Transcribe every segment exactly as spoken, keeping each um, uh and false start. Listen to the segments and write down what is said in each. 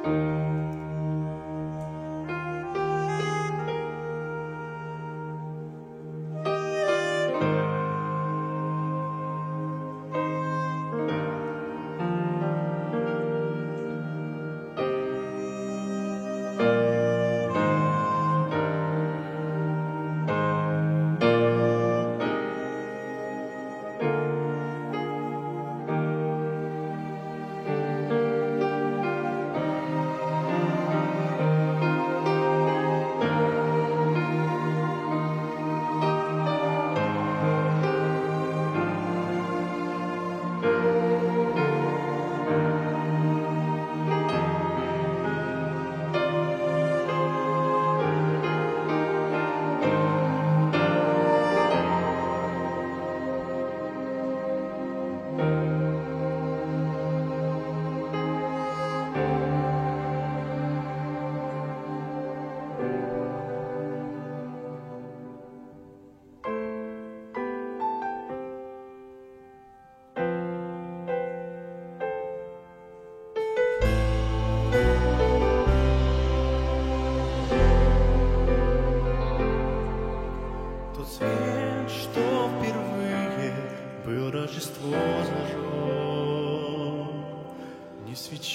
Рождество зажег, не свечи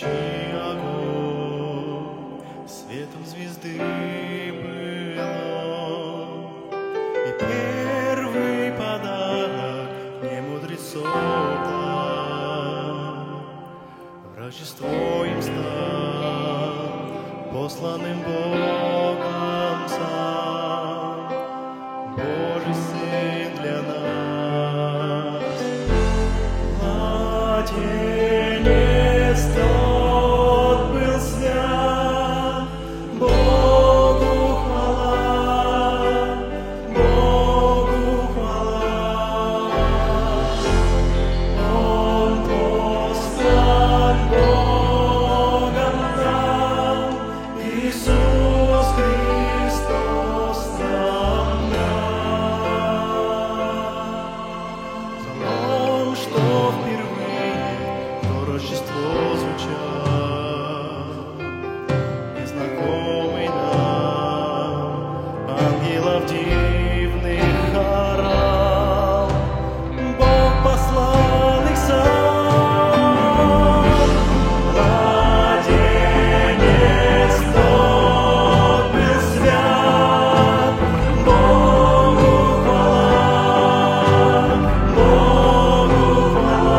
огонь, светом звезды было. И первый подарок не мудрецов дал, в Рождество им стал посланным Богом сам, Божий Сын для нас. Младенец тот был свят, Богу хвала, Богу хвала. Он послан Богом нам, Иисус Христос нам дан. Залом, что Рождество звучал, незнакомый нам, ангелов дивных хорал, Бог послал их сам. Младенец тот был свят, Богу хвала, Богу хвала.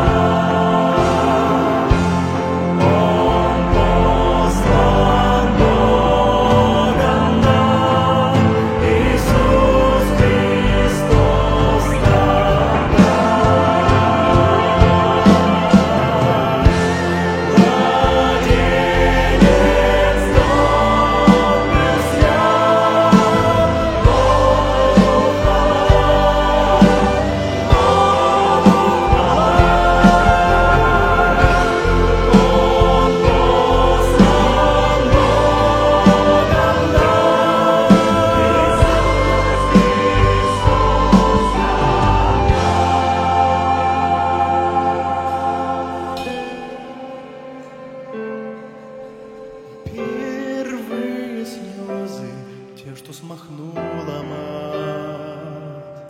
Первые слезы, те, что смахнула мать,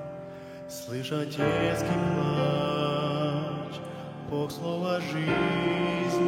слыша детский плач, Бог слово жизни